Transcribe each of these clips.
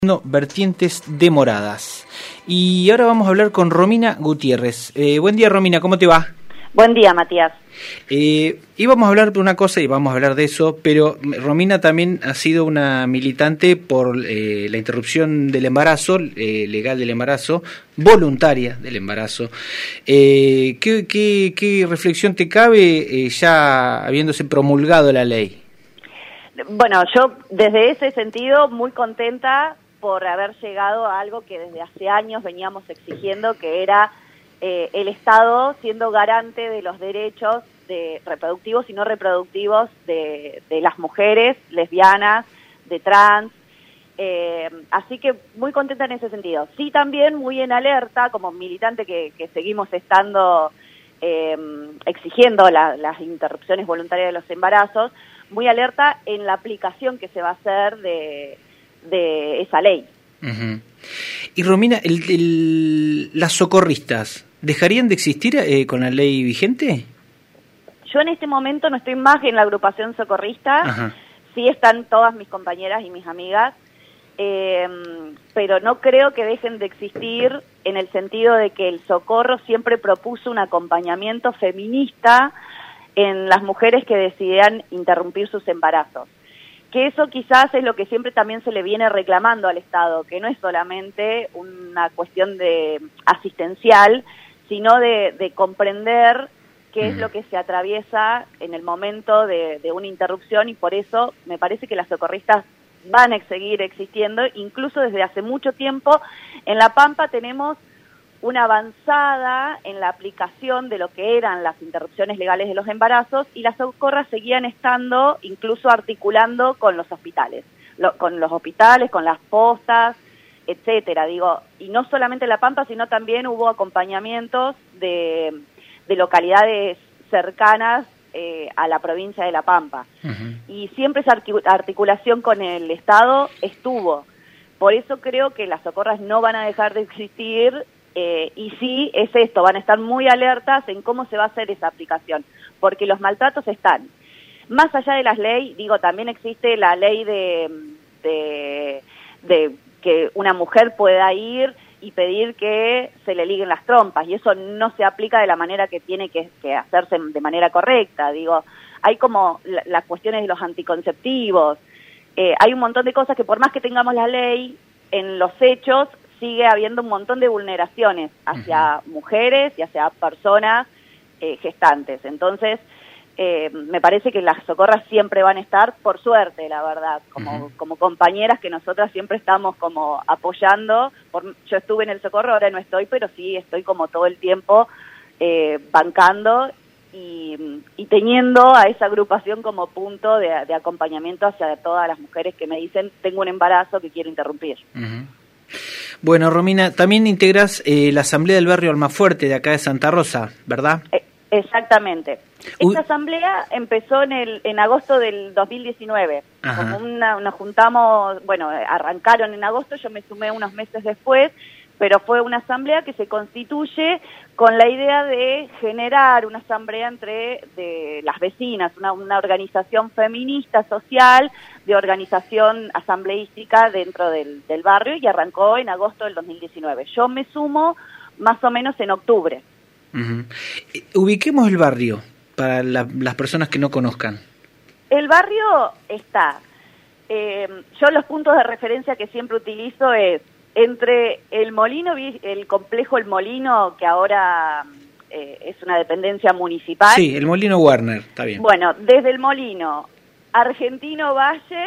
No, vertientes demoradas. Y ahora vamos a hablar con Romina Gutiérrez. Buen día, Romina, ¿cómo te va? Buen día, Matías. Íbamos a hablar de una cosa y vamos a hablar de eso, pero Romina también ha sido una militante por la interrupción del embarazo, legal del embarazo, voluntaria del embarazo. ¿Qué reflexión te cabe ya habiéndose promulgado la ley? Bueno, yo desde ese sentido muy contenta por haber llegado a algo que desde hace años veníamos exigiendo, que era el Estado siendo garante de los derechos reproductivos y no reproductivos de las mujeres lesbianas, de trans. Así que muy contenta en ese sentido. Sí, también muy en alerta, como militante que seguimos estando exigiendo las interrupciones voluntarias de los embarazos, muy alerta en la aplicación que se va a hacer de esa ley. Uh-huh. Y Romina, ¿las socorristas dejarían de existir con la ley vigente? Yo en este momento no estoy más en la agrupación socorrista. Uh-huh. Sí están todas mis compañeras y mis amigas, pero no creo que dejen de existir en el sentido de que el socorro siempre propuso un acompañamiento feminista en las mujeres que decidían interrumpir sus embarazos. Que eso quizás es lo que siempre también se le viene reclamando al Estado, que no es solamente una cuestión de asistencial, sino de comprender qué es lo que se atraviesa en el momento de una interrupción, y por eso me parece que las socorristas van a seguir existiendo. Incluso desde hace mucho tiempo en La Pampa tenemos una avanzada en la aplicación de lo que eran las interrupciones legales de los embarazos, y las socorras seguían estando, incluso articulando con los hospitales, con las postas, etcétera. Y no solamente en La Pampa, sino también hubo acompañamientos de localidades cercanas a la provincia de La Pampa. Uh-huh. Y siempre esa articulación con el Estado estuvo. Por eso creo que las socorras no van a dejar de existir. Y sí, es esto, van a estar muy alertas en cómo se va a hacer esa aplicación, porque los maltratos están. Más allá de las leyes, también existe la ley de que una mujer pueda ir y pedir que se le liguen las trompas, y eso no se aplica de la manera que tiene que hacerse de manera correcta. Hay como las cuestiones de los anticonceptivos, hay un montón de cosas que por más que tengamos la ley, en los hechos sigue habiendo un montón de vulneraciones hacia mujeres y hacia personas gestantes. Entonces, me parece que las socorras siempre van a estar, por suerte, la verdad, como compañeras que nosotras siempre estamos como apoyando. Yo estuve en el socorro, ahora no estoy, pero sí estoy como todo el tiempo bancando y teniendo a esa agrupación como punto de acompañamiento hacia todas las mujeres que me dicen, tengo un embarazo que quiero interrumpir. Uh-huh. Bueno, Romina, también integras la Asamblea del Barrio Almafuerte de acá de Santa Rosa, ¿verdad? Exactamente. Esta asamblea empezó en agosto del 2019. Como nos juntamos, arrancaron en agosto, yo me sumé unos meses después, pero fue una asamblea que se constituye con la idea de generar una asamblea entre las vecinas, una organización feminista, social, de organización asambleística dentro del barrio, y arrancó en agosto del 2019. Yo me sumo más o menos en octubre. Uh-huh. Ubiquemos el barrio para las personas que no conozcan. El barrio está, yo los puntos de referencia que siempre utilizo es entre el Molino, el complejo El Molino, que ahora es una dependencia municipal. Sí, el Molino Warner, está bien. Bueno, desde el Molino, Argentino Valle,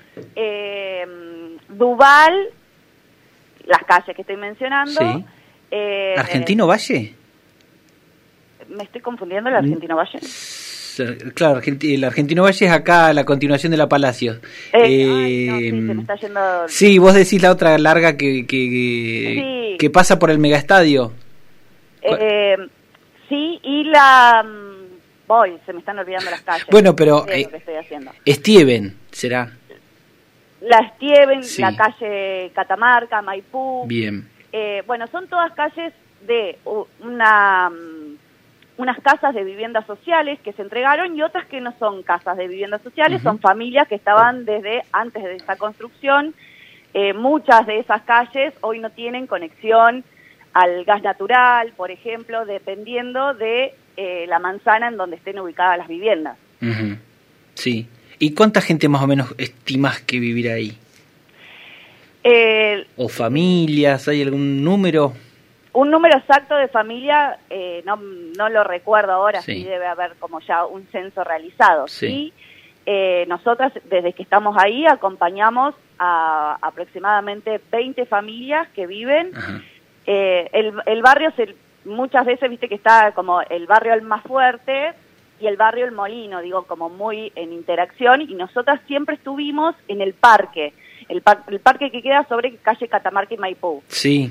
Duval, las calles que estoy mencionando. Sí. ¿Argentino Valle? ¿Me estoy confundiendo el Argentino Valle? Claro, el Argentino Valle es acá la continuación de la Palacio. No, sí, se me está yendo. Sí, vos decís la otra larga que pasa por el megaestadio. Sí, y se me están olvidando las calles. Bueno, pero lo que estoy haciendo. Stieven será. La Stieven, sí. La calle Catamarca, Maipú. Bien. Son todas calles de unas casas de viviendas sociales que se entregaron, y otras que no son casas de viviendas sociales, uh-huh. Son familias que estaban desde antes de esta construcción muchas de esas calles hoy no tienen conexión al gas natural, por ejemplo, dependiendo de la manzana en donde estén ubicadas las viviendas. Uh-huh. Sí. ¿Y cuánta gente más o menos estimás que vivirá ahí? ¿O familias? ¿Hay algún número? Un número exacto de familia no lo recuerdo ahora, sí debe haber como ya un censo realizado. Sí. Nosotras, desde que estamos ahí, acompañamos a aproximadamente 20 familias que viven. El barrio muchas veces, viste que está como el barrio El Almafuerte y el barrio El Molino, digo, como muy en interacción, y nosotras siempre estuvimos en el parque, el parque que queda sobre calle Catamarca y Maipú. Sí.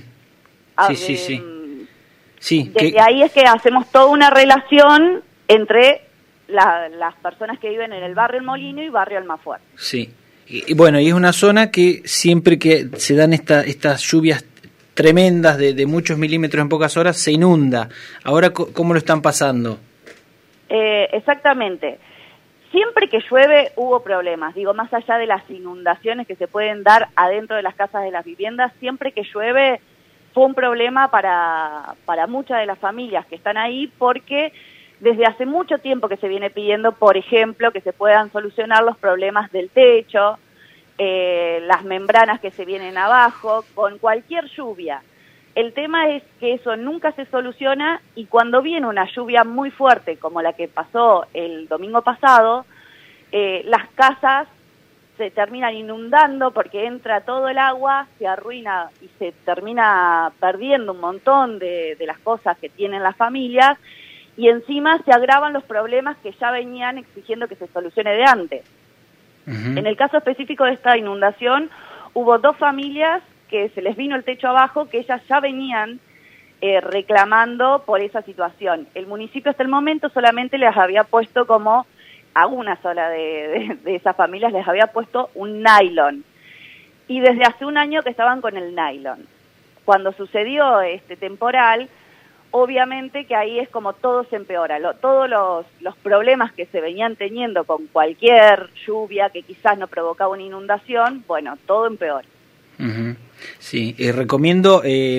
Sí, desde ahí es que hacemos toda una relación entre las personas que viven en el barrio El Molino y barrio Almafuerte. Sí. Y bueno, y es una zona que siempre que se dan estas lluvias tremendas de muchos milímetros en pocas horas, se inunda. Ahora, ¿cómo lo están pasando? Exactamente. Siempre que llueve hubo problemas, digo, más allá de las inundaciones que se pueden dar adentro de las casas de las viviendas, siempre que llueve fue un problema para muchas de las familias que están ahí, porque desde hace mucho tiempo que se viene pidiendo, por ejemplo, que se puedan solucionar los problemas del techo, las membranas que se vienen abajo, con cualquier lluvia. El tema es que eso nunca se soluciona, y cuando viene una lluvia muy fuerte, como la que pasó el domingo pasado, las casas se terminan inundando porque entra todo el agua, se arruina y se termina perdiendo un montón de las cosas que tienen las familias, y encima se agravan los problemas que ya venían exigiendo que se solucione de antes. Uh-huh. En el caso específico de esta inundación, hubo 2 familias que se les vino el techo abajo, que ellas ya venían reclamando por esa situación. El municipio hasta el momento solamente les había puesto como, a una sola de esas familias les había puesto un nylon. Y desde hace un año que estaban con el nylon. Cuando sucedió este temporal, obviamente que ahí es como todo se empeora. Todos los problemas que se venían teniendo con cualquier lluvia que quizás no provocaba una inundación, bueno, todo empeora. Uh-huh. Sí, recomiendo leer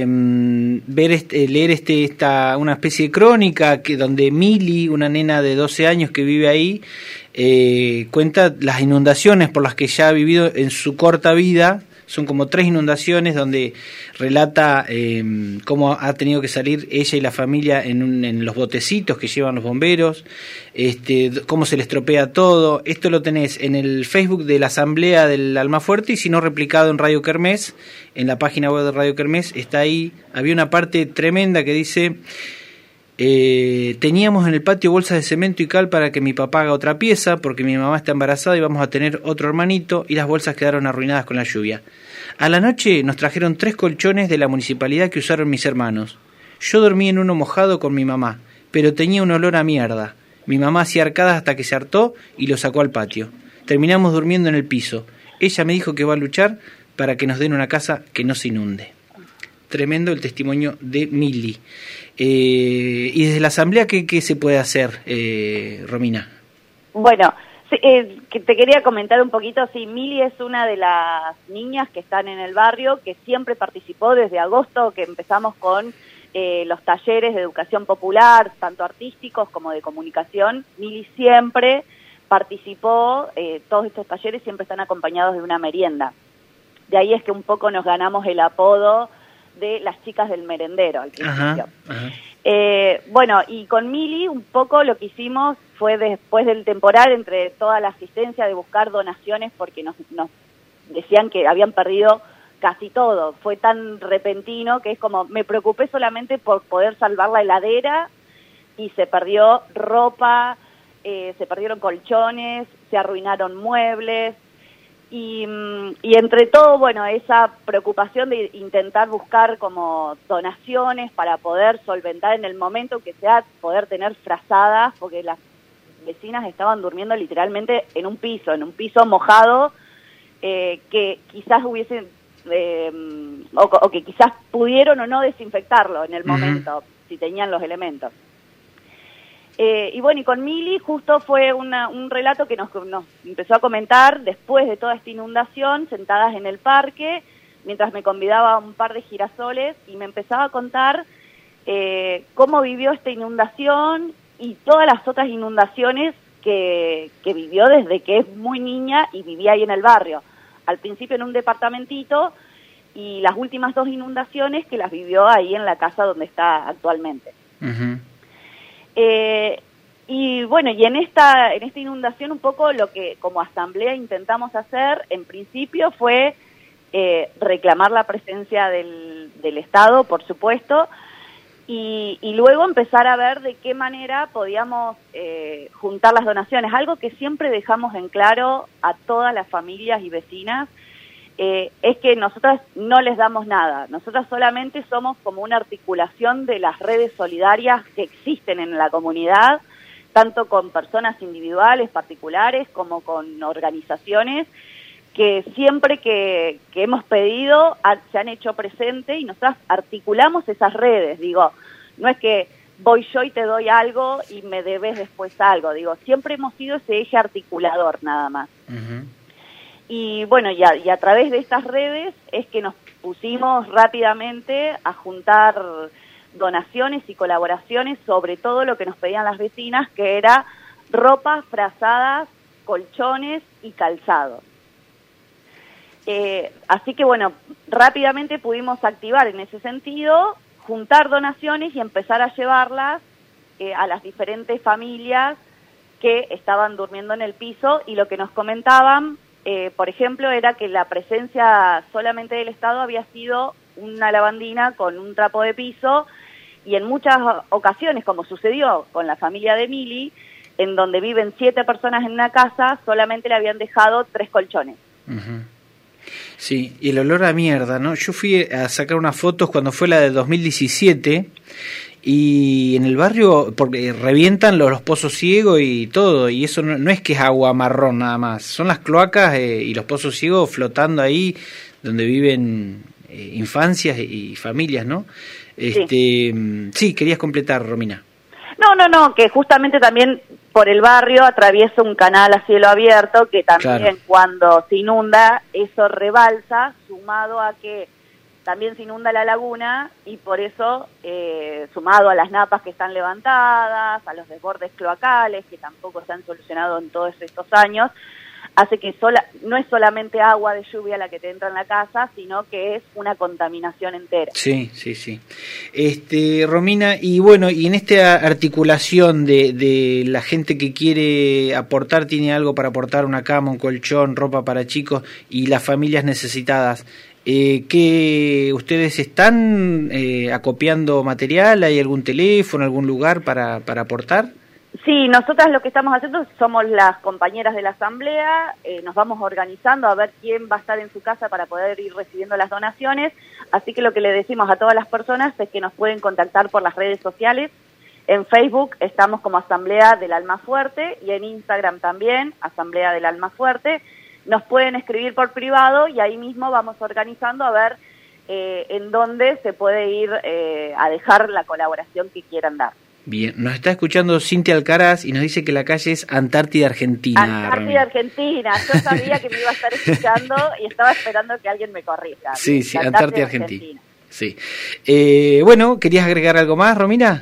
una especie de crónica donde Mili, una nena de 12 años que vive ahí, cuenta las inundaciones por las que ya ha vivido en su corta vida. Son como 3 inundaciones donde relata cómo ha tenido que salir ella y la familia en los botecitos que llevan los bomberos, cómo se les estropea todo. Esto lo tenés en el Facebook de la Asamblea del Almafuerte, y si no, replicado en Radio Kermés, en la página web de Radio Kermés, está ahí. Había una parte tremenda que dice: teníamos en el patio bolsas de cemento y cal para que mi papá haga otra pieza, porque mi mamá está embarazada y vamos a tener otro hermanito, y las bolsas quedaron arruinadas con la lluvia. A la noche nos trajeron 3 colchones de la municipalidad que usaron mis hermanos. Yo dormí en uno mojado con mi mamá, pero tenía un olor a mierda. Mi mamá hacía arcadas hasta que se hartó y lo sacó al patio. Terminamos durmiendo en el piso. Ella me dijo que va a luchar para que nos den una casa que no se inunde. Tremendo el testimonio de Mili. Y desde la Asamblea, ¿qué se puede hacer, Romina? Bueno, que te quería comentar un poquito. Sí, Mili es una de las niñas que están en el barrio, que siempre participó desde agosto, que empezamos con los talleres de educación popular, tanto artísticos como de comunicación. Mili siempre participó, todos estos talleres siempre están acompañados de una merienda. De ahí es que un poco nos ganamos el apodo de las chicas del merendero al principio. Ajá. Bueno, y con Mili un poco lo que hicimos fue, después del temporal, entre toda la asistencia, de buscar donaciones, porque nos decían que habían perdido casi todo. Fue tan repentino que es como, me preocupé solamente por poder salvar la heladera, y se perdió ropa, se perdieron colchones, se arruinaron muebles. Y entre todo, bueno, esa preocupación de intentar buscar como donaciones para poder solventar en el momento que sea, poder tener frazadas, porque las vecinas estaban durmiendo literalmente en un piso mojado, que quizás hubiesen, o que quizás pudieron o no desinfectarlo en el momento, si tenían los elementos. Y bueno, y con Mili justo fue un relato que nos empezó a comentar después de toda esta inundación, sentadas en el parque, mientras me convidaba a un par de girasoles, y me empezaba a contar cómo vivió esta inundación y todas las otras inundaciones que vivió desde que es muy niña y vivía ahí en el barrio. Al principio en un departamentito, y las últimas 2 inundaciones que las vivió ahí en la casa donde está actualmente. Uh-huh. Y bueno, y en esta inundación un poco lo que como asamblea intentamos hacer en principio fue reclamar la presencia del Estado, por supuesto, y luego empezar a ver de qué manera podíamos juntar las donaciones. Algo que siempre dejamos en claro a todas las familias y vecinas es que nosotras no les damos nada. Nosotras solamente somos como una articulación de las redes solidarias que existen en la comunidad, tanto con personas individuales, particulares, como con organizaciones que siempre que hemos pedido se han hecho presente, y nosotras articulamos esas redes. Digo, no es que voy yo y te doy algo y me debes después algo. Digo, siempre hemos sido ese eje articulador nada más. Uh-huh. Y bueno, y a través de estas redes es que nos pusimos rápidamente a juntar donaciones y colaboraciones, sobre todo lo que nos pedían las vecinas, que era ropa, frazadas, colchones y calzado. Así que bueno, rápidamente pudimos activar en ese sentido, juntar donaciones y empezar a llevarlas a las diferentes familias que estaban durmiendo en el piso, y lo que nos comentaban, por ejemplo, era que la presencia solamente del Estado había sido una lavandina con un trapo de piso, y en muchas ocasiones, como sucedió con la familia de Mili, en donde viven 7 personas en una casa, solamente le habían dejado 3 colchones. Uh-huh. Sí, y el olor a mierda, ¿no? Yo fui a sacar unas fotos cuando fue la de 2017, y en el barrio, porque revientan los pozos ciegos y todo, y eso no es que es agua marrón nada más, son las cloacas y los pozos ciegos flotando ahí donde viven infancias y familias, ¿no? Sí, querías completar, Romina. No, que justamente también por el barrio atraviesa un canal a cielo abierto que también, claro, cuando se inunda eso rebalsa, sumado a que también se inunda la laguna, y por eso, sumado a las napas que están levantadas, a los desbordes cloacales que tampoco se han solucionado en todos estos años, hace que no es solamente agua de lluvia la que te entra en la casa, sino que es una contaminación entera. Sí. Romina, y bueno, y en esta articulación de la gente que quiere aportar, tiene algo para aportar, una cama, un colchón, ropa para chicos, y las familias necesitadas, ¿qué ustedes están acopiando material? ¿Hay algún teléfono, algún lugar para aportar? Sí, nosotras lo que estamos haciendo somos las compañeras de la asamblea, nos vamos organizando a ver quién va a estar en su casa para poder ir recibiendo las donaciones, así que lo que le decimos a todas las personas es que nos pueden contactar por las redes sociales. En Facebook estamos como Asamblea del Alma Fuerte, y en Instagram también, Asamblea del Alma Fuerte. Nos pueden escribir por privado y ahí mismo vamos organizando a ver en dónde se puede ir a dejar la colaboración que quieran dar. Bien, nos está escuchando Cintia Alcaraz y nos dice que la calle es Antártida Argentina. Antártida Argentina, yo sabía que me iba a estar escuchando y estaba esperando que alguien me corrija. Sí, Antártida Argentina. Sí. Bueno, ¿querías agregar algo más, Romina?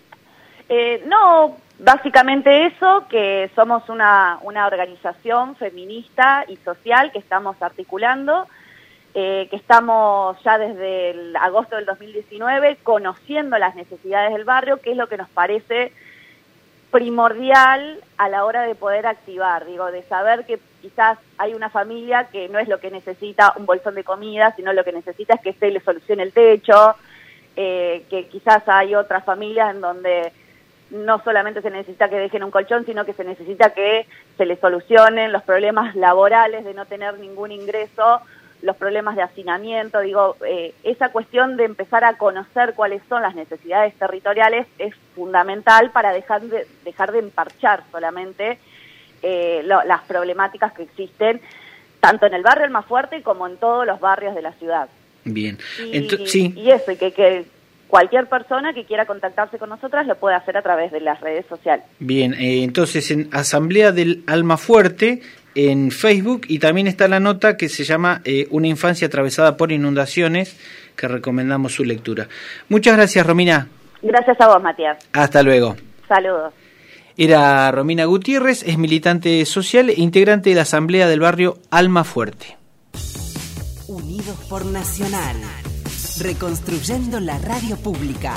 No, básicamente eso, que somos una organización feminista y social que estamos articulando, que estamos ya desde el agosto del 2019 conociendo las necesidades del barrio, que es lo que nos parece primordial a la hora de poder activar, de saber que quizás hay una familia que no es lo que necesita un bolsón de comida, sino lo que necesita es que se le solucione el techo, que quizás hay otras familias en donde no solamente se necesita que dejen un colchón, sino que se necesita que se les solucionen los problemas laborales de no tener ningún ingreso, los problemas de hacinamiento. Esa cuestión de empezar a conocer cuáles son las necesidades territoriales es fundamental para dejar de emparchar solamente las problemáticas que existen tanto en el barrio Almafuerte como en todos los barrios de la ciudad. Bien. Sí. Y eso, que cualquier persona que quiera contactarse con nosotras lo puede hacer a través de las redes sociales. Bien, entonces en Asamblea del Almafuerte en Facebook, y también está la nota que se llama Una infancia atravesada por inundaciones, que recomendamos su lectura. Muchas gracias, Romina. Gracias a vos, Matías. Hasta luego. Saludos. Era Romina Gutiérrez, es militante social e integrante de la Asamblea del barrio Almafuerte. Unidos por Nacional, reconstruyendo la radio pública.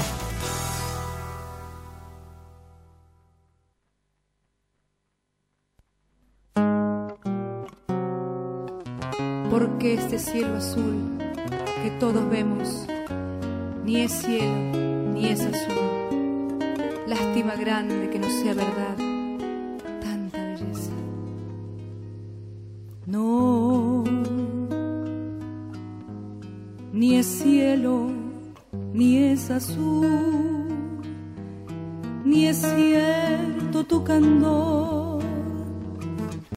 Porque este cielo azul que todos vemos ni es cielo ni es azul. Lástima grande que no sea verdad tanta belleza. No, ni es cielo ni es azul, ni es cierto tu candor.